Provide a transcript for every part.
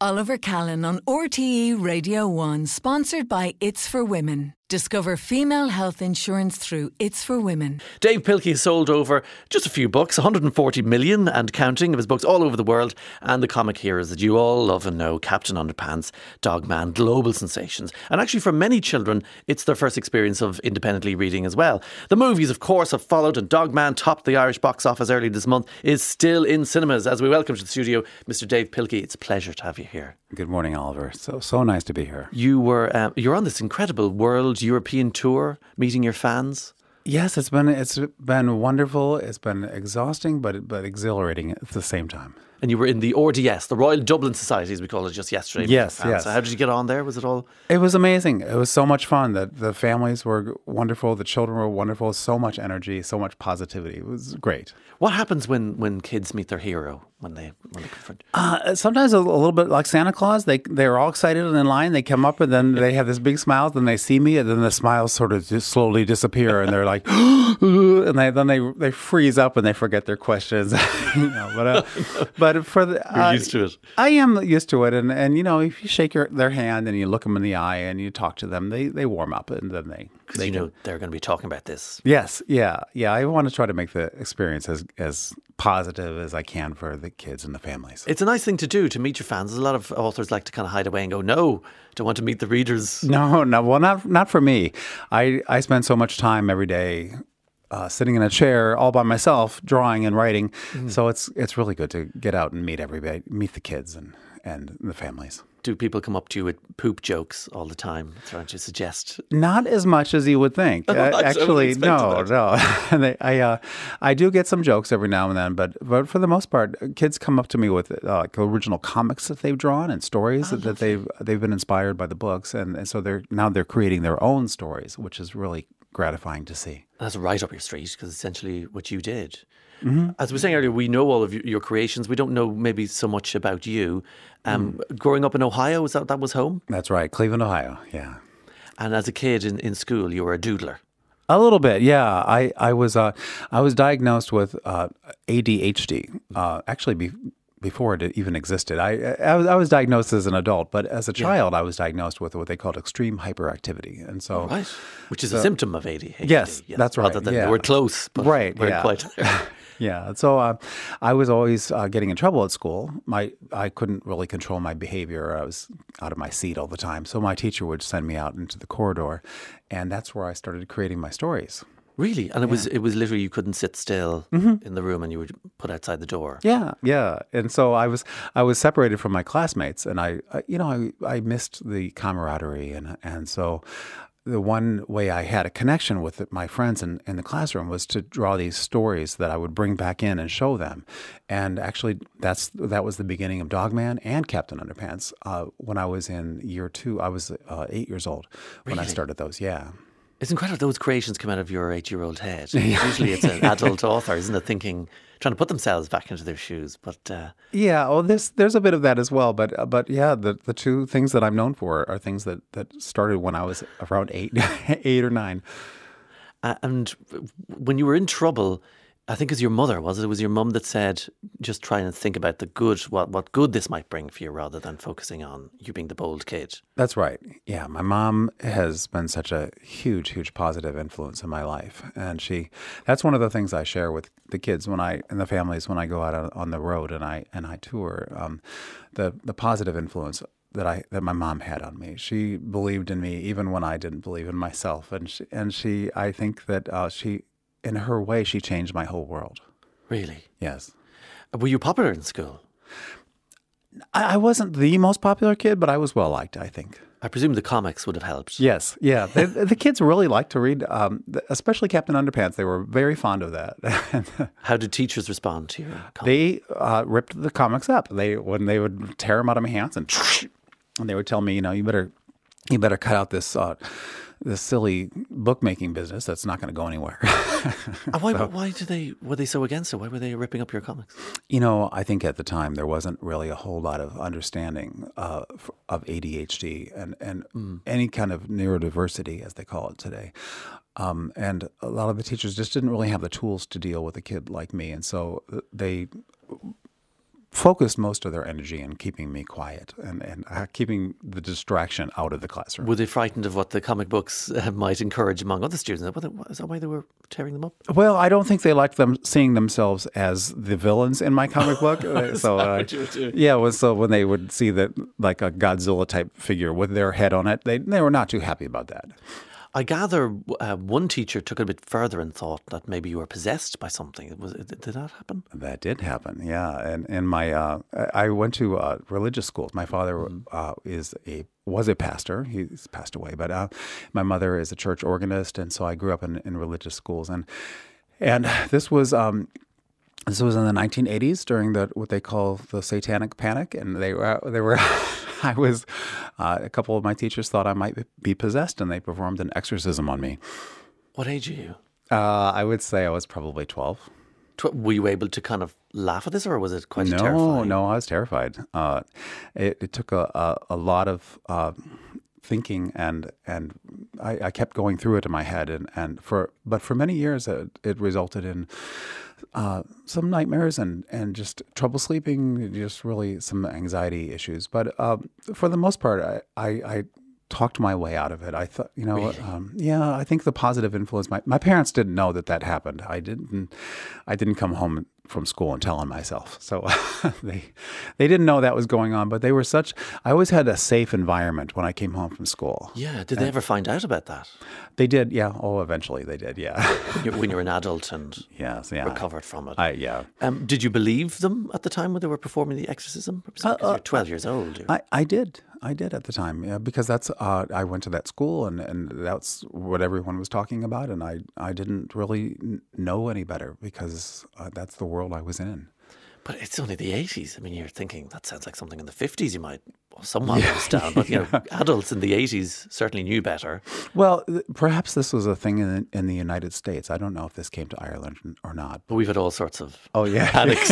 Oliver Callan on RTE Radio 1, sponsored by It's for Women. Discover female health insurance through It's for Women. Dave Pilkey sold over just a few books, 140 million and counting of his books all over the world, and the comic heroes that you all love and know, Captain Underpants, Dogman, global sensations. And actually for many children, it's their first experience of independently reading as well. The movies, of course, have followed, and Dogman topped the Irish box office early this month, is still in cinemas. As we welcome to the studio Mr. Dave Pilkey, it's a pleasure to have you here. Good morning, Oliver. So nice to be here. You're on this incredible world European tour, meeting your fans. Yes, it's been wonderful. It's been exhausting, but exhilarating at the same time. And you were in the RDS, the Royal Dublin Society, as we call it, just yesterday. Yes. So how did you get on there? Was it all? It was amazing. It was so much fun. The families were wonderful. The children were wonderful. So much energy, so much positivity. It was great. What happens when kids meet their hero? When they confront? Sometimes a little bit like Santa Claus. They're all excited and in line. They come up and then they have this big smile. Then they see me, and then the smiles sort of just slowly disappear, and they're like, and they freeze up and they forget their questions. But for the you're used to it. I am used to it, and if you shake their hand and you look them in the eye and you talk to them, they warm up, and then they they're going to be talking about this. Yes, yeah. I want to try to make the experience as positive as I can for the kids and the families. It's a nice thing to do, to meet your fans. A lot of authors like to kind of hide away and go, no, don't want to meet the readers. No, well, not for me. I spend so much time every day sitting in a chair all by myself, drawing and writing. Mm. So it's really good to get out and meet everybody, meet the kids and the families. Do people come up to you with poop jokes all the time, trying to suggest? Not as much as you would think. Actually, no. I do get some jokes every now and then, but for the most part, kids come up to me with original comics that they've drawn and stories that they've been inspired by the books, and so they're creating their own stories, which is really gratifying to see. That's right up your street, because essentially what you did. Mm-hmm. As we were saying earlier, we know all of your creations. We don't know maybe so much about you. Growing up in Ohio, that was home? That's right, Cleveland, Ohio, yeah. And as a kid in school, you were a doodler? A little bit, yeah. I was diagnosed with ADHD, actually before it even existed. I was diagnosed as an adult, but as a child, I was diagnosed with what they called extreme hyperactivity, and so right, which is a symptom of ADHD. Yes, that's right. We're close, but right, we're quite. Yeah, so I was always getting in trouble at school. I couldn't really control my behavior. I was out of my seat all the time. So my teacher would send me out into the corridor, and that's where I started creating my stories. Really? And it was literally, you couldn't sit still in the room, and you were put outside the door. Yeah. And so I was separated from my classmates, and I missed the camaraderie, and so the one way I had a connection with my friends in the classroom was to draw these stories that I would bring back in and show them. And actually, that was the beginning of Dogman and Captain Underpants. When I was in year 2, I was 8 years old when I started those, yeah. It's incredible those creations come out of your 8-year-old head. Usually it's an adult author, isn't it, trying to put themselves back into their shoes. But yeah, well, there's a bit of that as well. But yeah, the two things that I'm known for are things that started when I was around 8 or 9. And when you were in trouble, I think it was your mother, was it? It was your mum that said, just try and think about the good, what good this might bring for you, rather than focusing on you being the bold kid. That's right. Yeah, my mom has been such a huge positive influence in my life. And that's one of the things I share with the kids and the families when I go out on the road and I tour, the positive influence that my mom had on me. She believed in me even when I didn't believe in myself. And she I think that she, in her way, she changed my whole world. Really? Yes. Were you popular in school? I wasn't the most popular kid, but I was well liked, I think. I presume the comics would have helped. Yes, yeah. The kids really liked to read, especially Captain Underpants. They were very fond of that. How did teachers respond to your comics? They ripped the comics up. When they would tear them out of my hands and they would tell me, you better cut out this silly bookmaking business that's not going to go anywhere. Why were they so against it? Why were they ripping up your comics? I think at the time there wasn't really a whole lot of understanding of ADHD and any kind of neurodiversity, as they call it today. And a lot of the teachers just didn't really have the tools to deal with a kid like me. And so they focused most of their energy in keeping me quiet and keeping the distraction out of the classroom. Were they frightened of what the comic books might encourage among other students? Is that why they were tearing them up? Well, I don't think they liked them seeing themselves as the villains in my comic book. So when they would see that like a Godzilla type figure with their head on it, they were not too happy about that. I gather one teacher took it a bit further and thought that maybe you were possessed by something. Did that happen? That did happen, yeah. And my I went to religious schools. My father was a pastor. He's passed away, but my mother is a church organist, and so I grew up in religious schools. And this was in the 1980s during what they call the Satanic Panic, and they were. I was, a couple of my teachers thought I might be possessed, and they performed an exorcism on me. What age are you? I would say I was probably 12. Were you able to kind of laugh at this, or was it quite terrifying? No, I was terrified. It took a lot of thinking, and I kept going through it in my head, but for many years it resulted in some nightmares and just trouble sleeping, just really some anxiety issues. But for the most part, I talked my way out of it. I thought, Really? I think the positive influence. My parents didn't know that happened. I didn't come home from school and tell on myself, so they didn't know that was going on. But they were I always had a safe environment when I came home from school. Yeah. Did they ever find out about that? They did, yeah. Oh, eventually they did, yeah. When you're an adult and yes, yeah. recovered from it. Yeah. Did you believe them at the time when they were performing the exorcism? Because you're 12 years old. I did at the time, yeah, because that's I went to that school and that's what everyone was talking about, and I didn't really know any better because that's the world I was in. But it's only the 80s. I mean, you're thinking that sounds like something in the 50s you might somewhat understand. But adults in the 80s certainly knew better. Well, perhaps this was a thing in the United States. I don't know if this came to Ireland or not. But we've had all sorts of panics.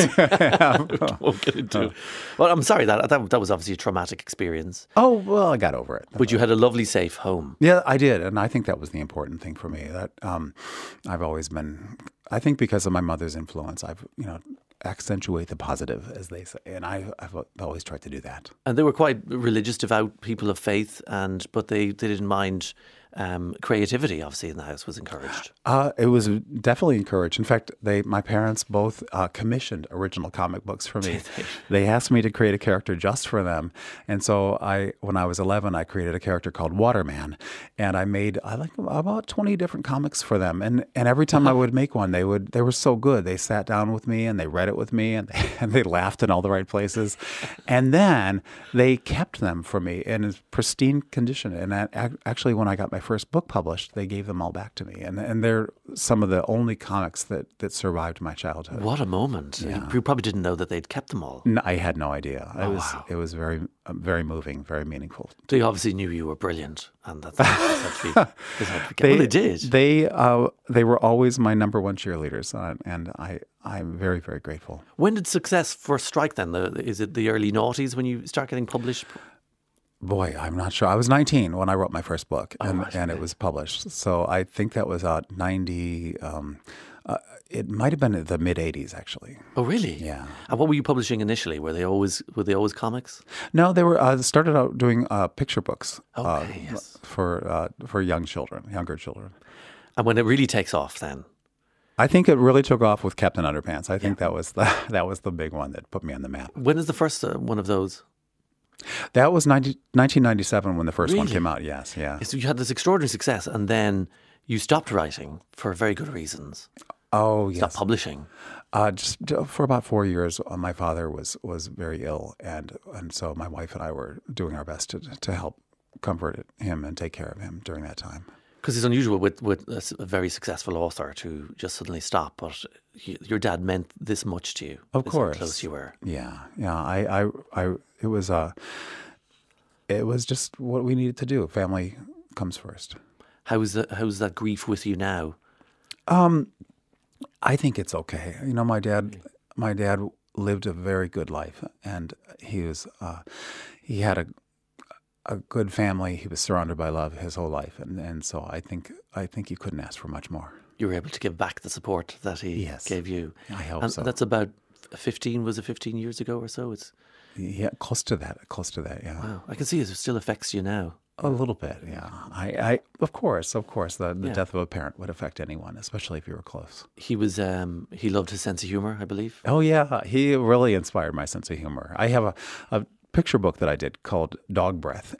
Won't get into it. Well, I'm sorry, that was obviously a traumatic experience. Oh, well, I got over it. But you had a lovely, safe home. Yeah, I did. And I think that was the important thing for me. That I've always been, I think because of my mother's influence, I've, accentuate the positive, as they say, and I've always tried to do that. And they were quite religious, devout people of faith, but they didn't mind creativity. Obviously, in the house was encouraged. It was definitely encouraged. In fact, my parents both commissioned original comic books for me. They asked me to create a character just for them, and so when I was 11, I created a character called Waterman, and I made about 20 different comics for them. And every time I would make one, they were so good. They sat down with me and they read it with me, and they laughed in all the right places, and then they kept them for me in pristine condition. And actually, when I got my first book published, they gave them all back to me, and they're some of the only comics that survived my childhood. What a moment! Yeah. You probably didn't know that they'd kept them all. No, I had no idea. Wow. It was very, very moving, very meaningful. They obviously knew you were brilliant, and that's how they did. They were always my number one cheerleaders, and I'm very, very grateful. When did success first strike then? Is it the early noughties when you start getting published? Boy, I'm not sure. I was 19 when I wrote my first book, and okay. It was published. So I think that was 90. It might have been the mid 80s, actually. Oh, really? Yeah. And what were you publishing initially? Were they always comics? No, they were. Started out doing picture books. Okay, yes. For younger children. And when it really takes off, then. I think it really took off with Captain Underpants. I think that was the big one that put me on the map. When is the first one of those? That was 1997 when the first one came out, yes, yeah. So you had this extraordinary success, and then you stopped writing for very good reasons. Oh, yes. Stopped publishing. Just for about 4 years, my father was very ill, and so my wife and I were doing our best to help comfort him and take care of him during that time. Because it's unusual with a very successul author to just suddenly stop, but your dad meant this much to you. Of course. How close you were. Yeah. It was just what we needed to do. Family comes first. How's that grief with you now? I think it's okay. My dad lived a very good life, and he had a good family. He was surrounded by love his whole life, and so I think you couldn't ask for much more. You were able to give back the support that he gave you. I hope so. That's about 15, was it 15 years ago or so? It's Yeah, close to that. Yeah. wow. I can see it still affects you now. A little bit, yeah. I of course, the Yeah. death of a parent would affect anyone, especially if you were close. He was he loved his sense of humor, I believe. Oh yeah, he really inspired my sense of humor. I have a picture book that I did called Dog Breath,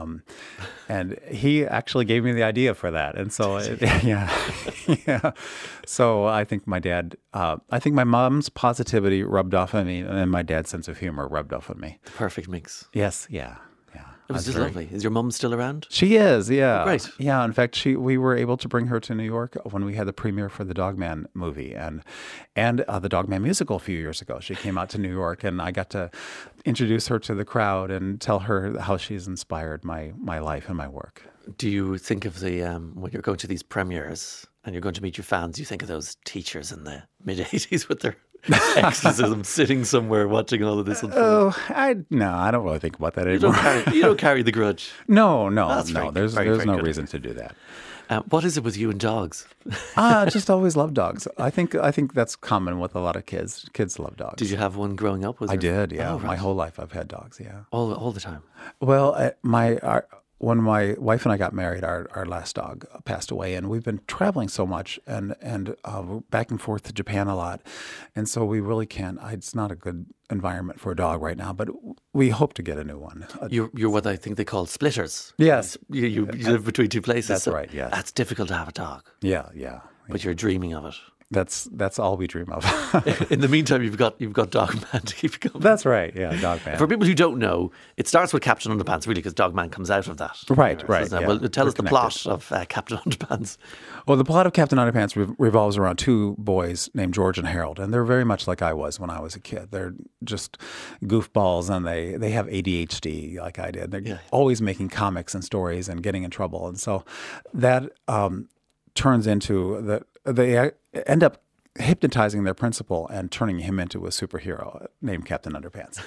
and he actually gave me the idea for that. And so yeah, yeah. So I think I think my mom's positivity rubbed off on me, and my dad's sense of humor rubbed off on me. The perfect mix. Yes, yeah. It was just lovely. Is your mum still around? She is, yeah. Oh, great. Yeah, in fact, we were able to bring her to New York when we had the premiere for the Dogman movie and the Dogman musical a few years ago. She came out to New York, and I got to introduce her to the crowd and tell her how she's inspired my life and my work. Do you think of when you're going to these premieres and you're going to meet your fans, you think of those teachers in the mid-'80s with their exorcism sitting somewhere watching all of this unfold? I don't really think about that You anymore. don't carry the grudge. No. Very, There's very no good. reason to do that. What is it with you and dogs? Just always loved dogs. I think that's common with a lot of kids. Kids love dogs. Did you have one growing up? I did, yeah. Oh, right. My whole life I've had dogs, yeah. All the time. Well, when my wife and I got married, our last dog passed away, and we've been traveling so much and back and forth to Japan a lot, and so we really can't. It's not a good environment for a dog right now, but we hope to get a new one. You're what I think they call splitters. Yes, You live between two places. That's so right, yes. That's difficult to have a dog, yeah. but you're dreaming of it. That's all we dream of. In the meantime, you've got Dogman to keep you going. That's right, yeah, Dogman. For people who don't know, it starts with Captain Underpants, really, because Dogman comes out of that. Right, doesn't it? yeah. Well, tell They're us the connected. plot of Captain Underpants. Well, the plot of Captain Underpants revolves around two boys named George and Harold, and they're very much like I was when I was a kid. They're just goofballs, and they have ADHD like I did. They're always making comics and stories and getting in trouble, and so that turns into that they end up hypnotizing their principal and turning him into a superhero named Captain Underpants.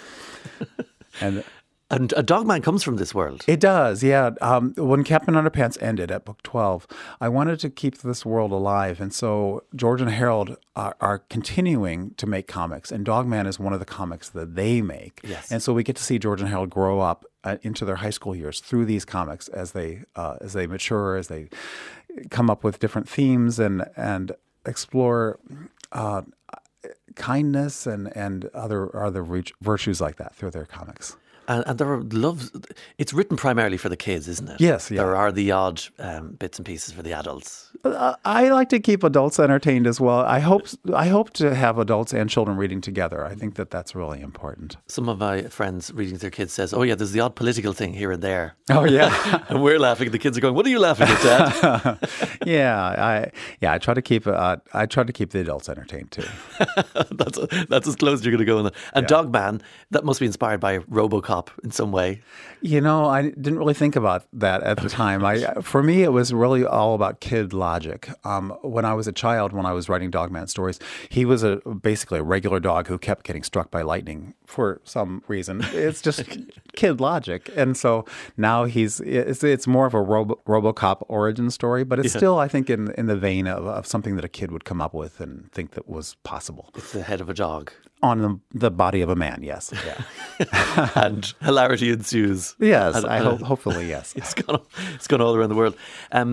And a Dogman comes from this world. It does, yeah. When Captain Underpants ended at book 12, I wanted to keep this world alive. And so George and Harold are continuing to make comics. And Dogman is one of the comics that they make. Yes. And so we get to see George and Harold grow up into their high school years through these comics as they mature, as they come up with different themes and explore kindness and other virtues like that through their comics. And there are it's written primarily for the kids, isn't it? Yes, yeah. There are the odd bits and pieces for the adults. I like to keep adults entertained as well. I hope to have adults and children reading together. I think that's really important. Some of my friends reading to their kids says, "Oh yeah, there's the odd political thing here and there." Oh yeah, and we're laughing. The kids are going, "What are you laughing at, Dad?" I try to keep the adults entertained too. that's as close as you're going to go. And Dogman, that must be inspired by RoboCop in some way. You know, I didn't really think about that at the time. For me, it was really all about kid logic. When I was a child, when I was writing Dogman stories, he was basically a regular dog who kept getting struck by lightning for some reason. It's just kid logic. And so now it's more of a RoboCop origin story, but it's still, I think, in the vein of something that a kid would come up with and think that was possible. It's the head of a dog. On the body of a man, yes. Yeah. And hilarity ensues. Yes, hopefully, yes. It's gone all around the world.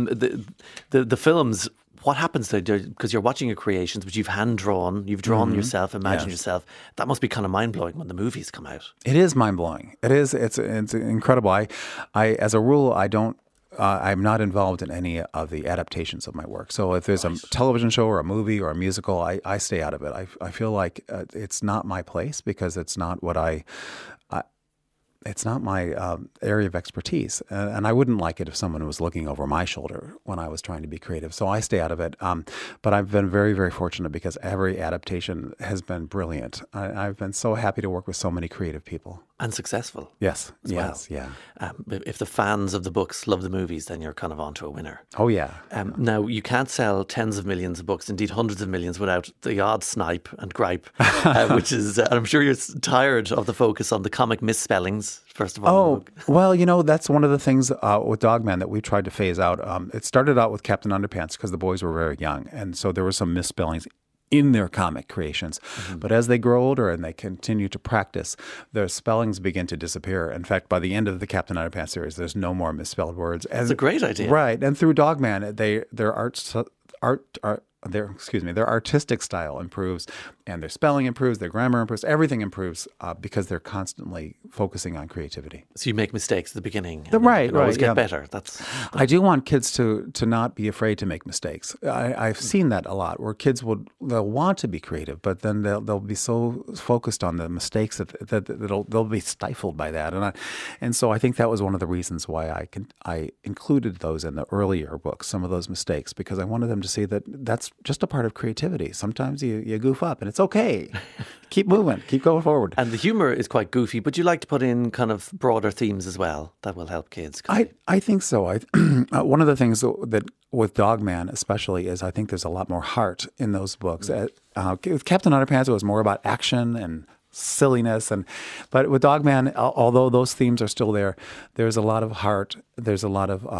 The films, what happens to because you're watching your creations, which you've hand drawn, you've drawn yourself, imagined yourself. That must be kind of mind blowing when the movies come out. It is mind blowing. It is. It's incredible. I as a rule, I'm not involved in any of the adaptations of my work. So if there's a television show or a movie or a musical, I stay out of it. I feel like it's not my place because it's not what it's not my area of expertise. And I wouldn't like it if someone was looking over my shoulder when I was trying to be creative. So I stay out of it. But I've been very, very fortunate because every adaptation has been brilliant. I've been so happy to work with so many creative people. And successful. Yes. Yes. Yeah. If the fans of the books love the movies, then you're kind of onto a winner. Oh, yeah. Now, you can't sell tens of millions of books, indeed hundreds of millions, without the odd snipe and gripe, which is, I'm sure you're tired of the focus on the comic misspellings, first of all. Oh, well, that's one of the things with Dogman that we tried to phase out. It started out with Captain Underpants because the boys were very young. And so there were some misspellings in their comic creations. But as they grow older and they continue to practice, their spellings begin to disappear. In fact, by the end of the Captain Underpants series, there's no more misspelled words. That's a great idea. Right. And through Dogman, their artistic style improves, and their spelling improves, their grammar improves, everything improves because they're constantly focusing on creativity. So you make mistakes at the beginning. Right, always right, get yeah. better. I do want kids to not be afraid to make mistakes. I've seen that a lot, where kids they'll want to be creative, but then they'll be so focused on the mistakes that they'll be stifled by that. And so I think that was one of the reasons why I included those in the earlier books, some of those mistakes, because I wanted them to see that that's just a part of creativity. Sometimes you goof up, and it's okay. Keep moving. Keep going forward. And the humour is quite goofy, but you like to put in kind of broader themes as well that will help kids. I think so. One of the things that with Dogman especially is I think there's a lot more heart in those books. With Captain Underpants, it was more about action and silliness, but with Dogman, although those themes are still there, there's a lot of heart. There's a lot of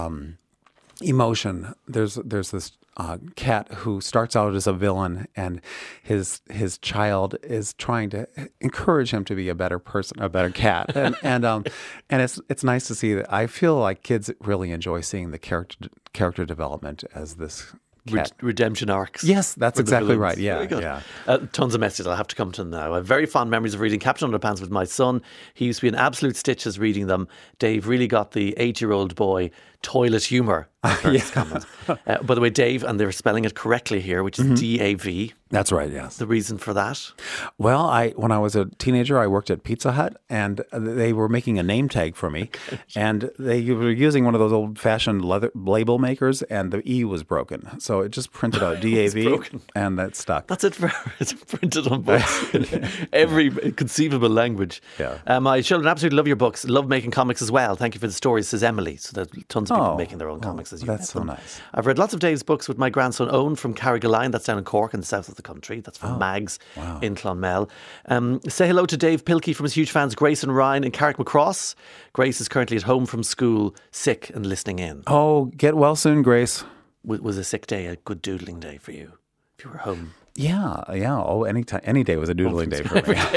emotion. There's this cat who starts out as a villain, and his child is trying to encourage him to be a better person, a better cat, and it's nice to see that. I feel like kids really enjoy seeing the character development as this redemption arcs. Yes, that's exactly right. Yeah. Tons of messages. I'll have to come to them now. I have very fond memories of reading Captain Underpants with my son. He used to be in absolute stitches reading them. Dave really got the 8-year-old boy toilet humour. By the way, Dave, and they're spelling it correctly here, which is D-A-V. That's right, yes. The reason for that? Well, when I was a teenager, I worked at Pizza Hut, and they were making a name tag for me. And they were using one of those old-fashioned leather label makers, and the E was broken. So it just printed out D-A-V, and that stuck. That's it. It's printed on books in every conceivable language. Yeah. My children absolutely love your books, love making comics as well. Thank you for the stories, says Emily. So there's tons of people making their own comics as you That's so them. nice. I've read lots of Dave's books with my grandson Owen from Carrigaline. That's down in Cork in the south of the country. That's from Mags in Clonmel. Say hello to Dave Pilkey from his huge fans Grace and Ryan in Carrickmacross. Grace is currently at home from school, sick and listening in. Oh, get well soon, Grace. Was a sick day a good doodling day for you if you were home? Yeah. Oh, any day was a doodling day for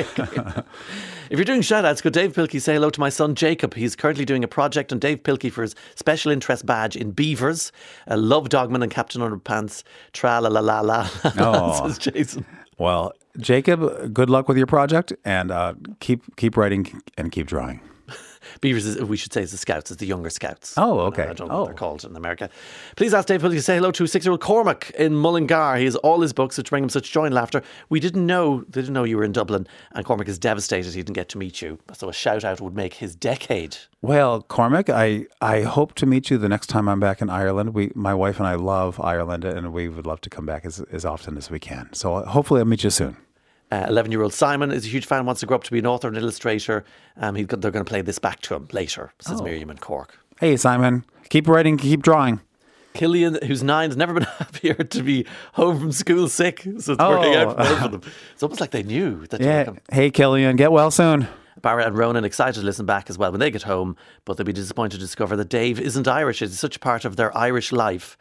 me. If you're doing shout-outs, could Dave Pilkey say hello to my son Jacob? He's currently doing a project on Dave Pilkey for his special interest badge in beavers. Love Dogman and Captain Underpants. Tra-la-la-la-la, says Jason. Well, Jacob, good luck with your project, and keep writing and keep drawing. Beavers, we should say, is the Scouts. It's the younger Scouts. Oh, okay. I don't know what they're called in America. Please ask Dave Pilkey to say hello to 6-year-old Cormac in Mullingar. He has all his books, which bring him such joy and laughter. They didn't know you were in Dublin, and Cormac is devastated he didn't get to meet you. So a shout out would make his decade. Well, Cormac, I hope to meet you the next time I'm back in Ireland. My wife and I love Ireland, and we would love to come back as often as we can. So hopefully I'll meet you soon. 11-year-old Simon is a huge fan, wants to grow up to be an author and illustrator. They're going to play this back to him later, says Miriam in Cork. Hey, Simon, keep writing, keep drawing. Killian, who's 9, has never been happier to be home from school sick. So it's working out for both of them. It's almost like they knew that. Yeah. Hey, Killian, get well soon. Barra and Ronan excited to listen back as well when they get home, but they'll be disappointed to discover that Dave isn't Irish. It's such a part of their Irish life.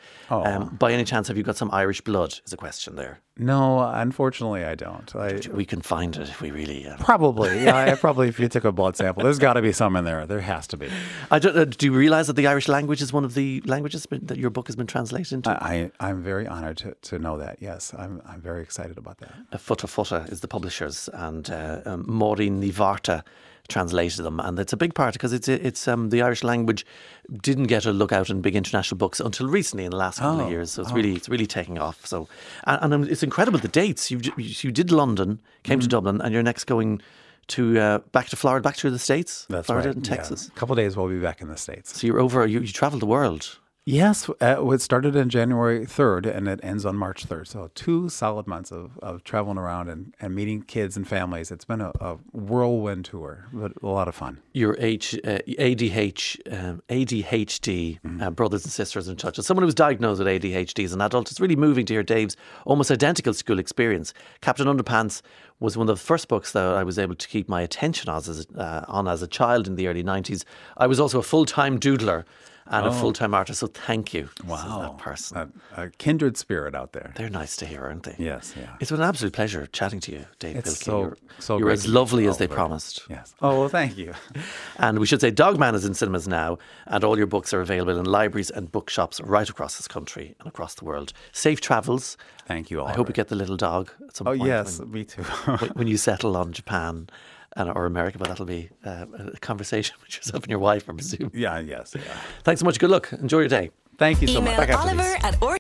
By any chance, have you got some Irish blood? Is a question there. No, unfortunately, I don't. We can find it if we really... Probably. Yeah, probably if you took a blood sample. There's got to be some in there. There has to be. Do you realise that the Irish language is one of the languages that your book has been translated into? I'm very honoured to know that, yes. I'm very excited about that. Futta Futta is the publishers, and Maureen Nivarta translated them, and it's a big part because it's the Irish language didn't get a look out in big international books until recently in the last couple of years. So it's really taking off. So and it's incredible the dates. You did London, came to Dublin, and you're next going to back to Florida, back to the States. That's Florida right. and Texas. Yeah. A couple of days we'll be back in the States. So you're over. You travelled the world. Yes, it started on January 3rd and it ends on March 3rd. So 2 solid months of traveling around and meeting kids and families. It's been a whirlwind tour, but a lot of fun. Your ADHD brothers and sisters in touch. As someone who was diagnosed with ADHD as an adult, it's really moving to hear Dave's almost identical school experience. Captain Underpants was one of the first books that I was able to keep my attention on as a child in the early 90s. I was also a full-time doodler and a full-time artist. So thank you. Wow. That person. A kindred spirit out there. They're nice to hear, aren't they? Yes, yeah. It's been an absolute pleasure chatting to you, Dave It's Pilkey. so You're great as to meet lovely you. as they Very- promised. Yes. Oh, well, thank you. And we should say Dogman is in cinemas now, and all your books are available in libraries and bookshops right across this country and across the world. Safe travels. Thank you all. I hope you get the little dog at some Oh, point. yes, me too. When you settle on Japan or America, but that'll be a conversation with yourself and your wife, I presume. Yes. Thanks so much. Good luck. Enjoy your day. Thank you so Email much. Oliver at